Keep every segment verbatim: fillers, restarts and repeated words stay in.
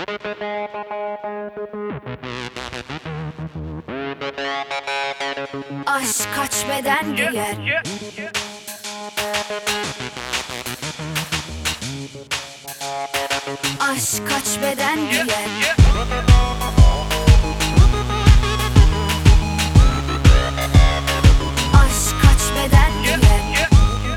Aşk kaç beden giyer. Aşk kaç beden giyer. Aşk kaç beden giyer.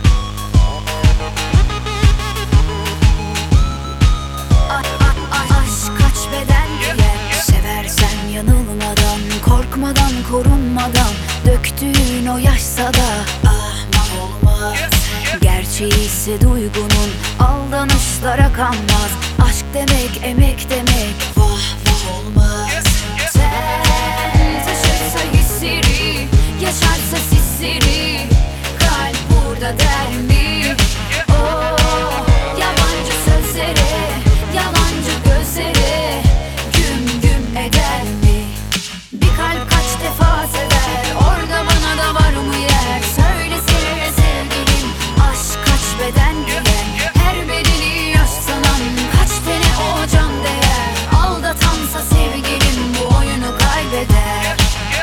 Aşk kaç beden giyer. Seversen yanılmadan, korkmadan, korunmadan, döktüğün o yaşsa da ahmak olmaz. Gerçeği ise duygunun, aldanışlara kanmaz. Aşk demek emek demek, vah vah olmaz. Sen taşırsa hisleri, yaşarsa sisleri, kalp burada der mi? Oh, yabancı sözlere, yalancı gözlere güm güm eder mi? Bir kalp kaç defa sever, orada bana da var mı yer? Söylesene sevgilim, aşk kaç beden giyer. Her bedeni yaş sanan, kaç tane o can değer. Aldatansa sevgilim bu oyunu kaybeder.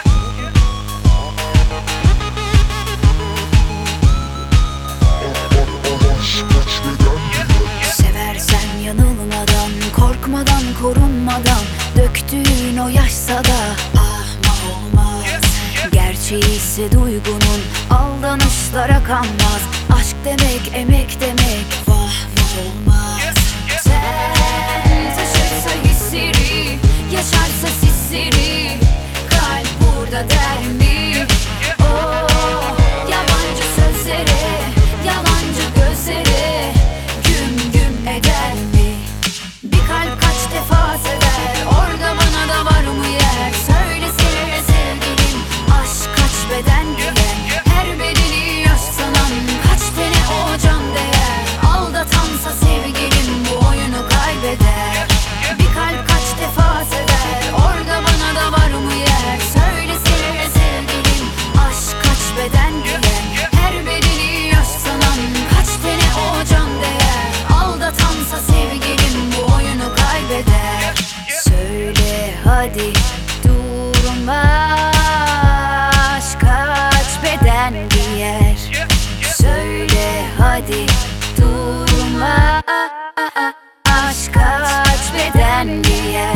Seversen yanılmadan, korkmadan, korunmadan, döktüğün o yaşsa da ahmak olmaz. Gerçeği ise duygunun, aldanışlara kanmaz. Aşk demek emek demek, vah vah olmaz. Sen taşırsa hisleri, yaşarsa sisleri, kalp burada der mi? Oh, yabancı sözlere, yalancı gözlere güm güm eder mi? Bir kalp kaç defa sever, orada bana da var mı yer? Söylesene sevgilim, aşk kaç beden giyer. Her bedeni yaş sanan, kaç tane o can değer. Aldatansa sevgilim bu oyunu kaybeder. Bir kalp kaç defa sever, orada bana da var mı yer? Söylesene sevgilim, aşk kaç beden giyer. Her bedeni yaş sanan, kaç tane o can değer. Aldatansa sevgilim bu oyunu kaybeder. Söyle hadi durma, aşk kaç beden giyer. Söyle hadi durma, aşk kaç beden giyer.